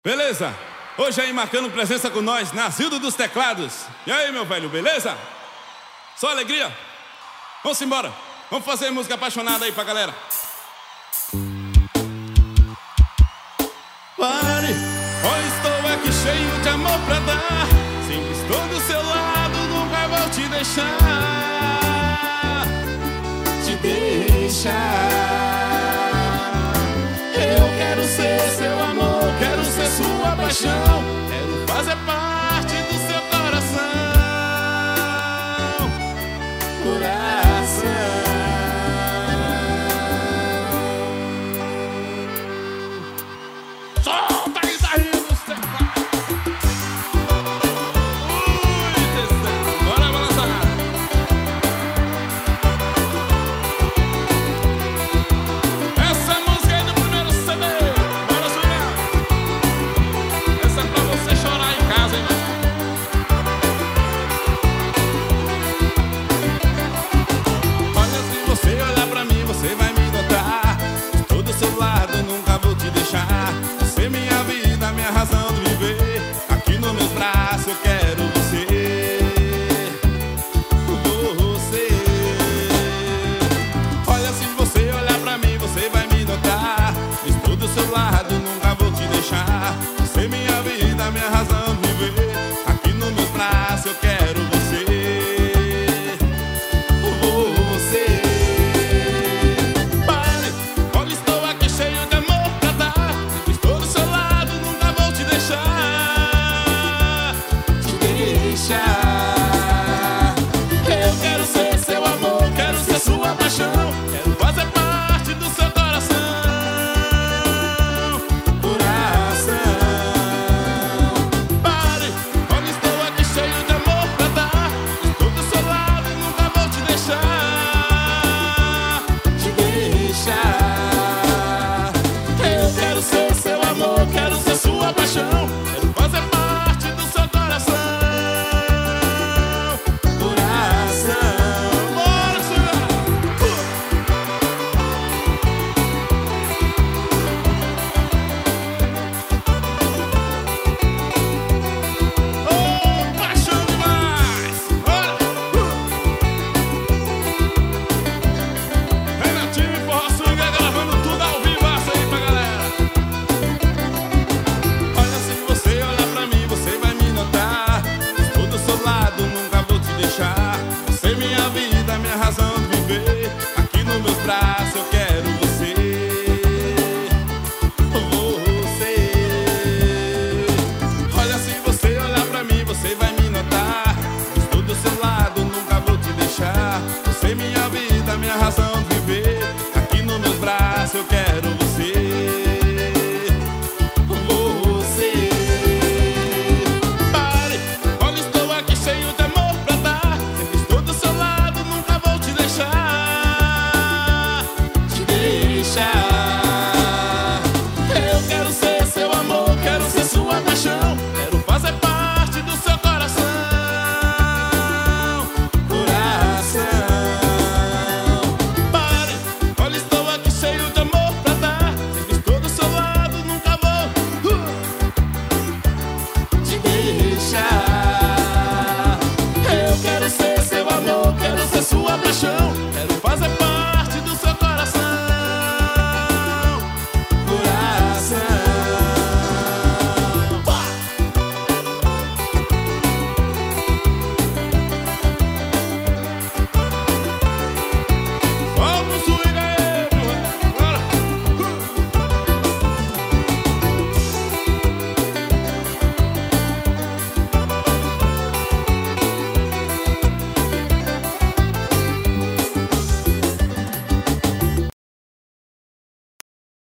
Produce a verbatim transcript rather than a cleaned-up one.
Beleza? Hoje aí marcando presença com nós, Nazildo dos Teclados. E aí, meu velho, beleza? Só alegria? Vamos embora. Vamos fazer música apaixonada aí pra galera. Pare, hoje estou aqui cheio de amor pra dar. Sempre estou do seu lado, nunca vou te deixar. Te deixar. Eu quero ser seu amor, quero ser sua paixão. Quero fazer parte do seu coração. Coração. Solta aí daí dos teclados. Ui, Deus. Bora balançar. Essa música é do primeiro C D. Bora jogar. Essa é pra você chorar em casa, hein, mano? Olha, se você olhar pra mim, você vai me notar. Estou do seu lado, nunca vou te deixar. Você é minha vida, minha razão de viver. Aqui nos meus braços eu quero você. Você. Olha, se você olhar pra mim, você vai me notar. Estou do seu lado, nunca vou te deixar. Você é minha vida, minha razão de viver. Aqui nos meus braços eu quero você. Você. Pare, olha, estou aqui cheio de amor pra dar. Sempre estou do seu lado, nunca vou te deixar. Te deixar. Eu quero ser seu amor, quero ser sua paixão. Quero fazer parte do seu coração. Coração. Pare, olha, estou aqui cheio de amor pra dar. Estou do seu lado, nunca vou te deixar. Te deixar. Eu quero ser seu amor, quero ser sua paixão.